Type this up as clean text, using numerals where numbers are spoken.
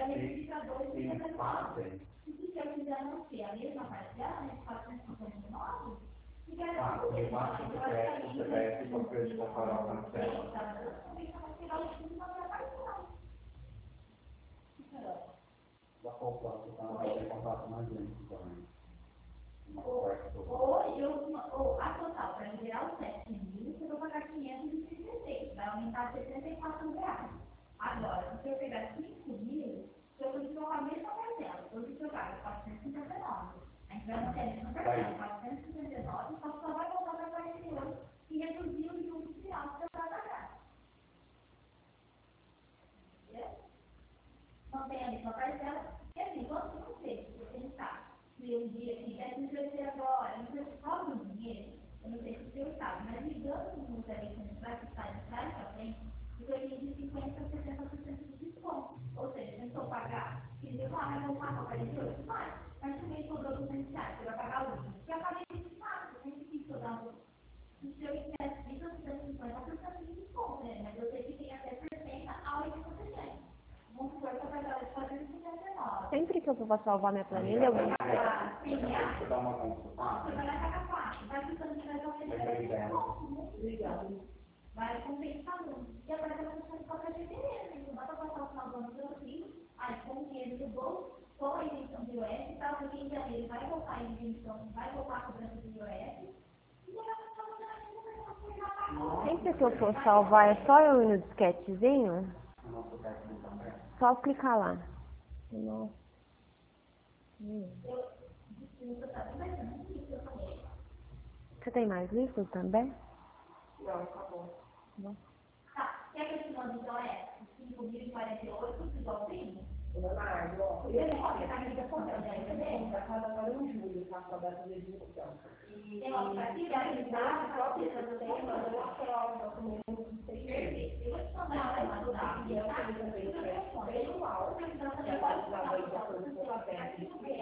eles fazem. Se eu quiser não ter a mesma parcela, né, 459, Ah, eu faço o CPF para o de comparar com a tela. Da poupança, tá? Vai ter contato mais gente também. Ou a total, para liberar os 7 mil, você vai pagar 536, vai aumentar R$ 64. Agora, se eu pegar 5 mil, eu vou jogar a mesma parcela, eu vou jogar 459. A gente vai manter a mesma parcela, 459, só vai voltar para 48 e reduzir o juros final que você vai pagar. Entendeu? Mantém a mesma parcela, e assim, quando você pensar que um dia que é que crescer agora, não sei se sobra o dinheiro, eu não sei se o seu sabe, mas ligando no telefone para que sai de trás para frente, eu ganhei de 50% a 60% de desconto. Ou seja, tentou pagar, e deu mas vou pagar 48 mais, mas também sobrou R$ 200, você vai pagar o 20. E eu paguei 24, você tem que estudar o seu ingresso de 250% de desconto, né? Mas eu sei que tem até 60% a 80%. Vamos supor que eu pagar 459. Sempre que eu for salvar minha planilha, eu vou. Você dá uma consulta. Você vai na casa 4, vai ficando que vai vai compensando. E agora ela está de qualquer jeito, né? Não dá para passar o final do ano pelo fim, aí com o dinheiro do bolso, com a isenção de IOF, tal, porque em janeiro vai voltar a isenção, vai voltar a cobrança de IOF, e ela vai estar Sempre que eu for salvar, é só eu ir no disquetezinho? Só clicar lá. Nossa. Você tem mais livros também? Não, acabou. Tá, quer que eu te mande então 5.048, igualzinho? Leonardo, ó, Você tá me respondendo, vai cada agora em julho, tá? Com a data de execução. E para finalizar, só precisando ter uma prova com eu vou te mandar uma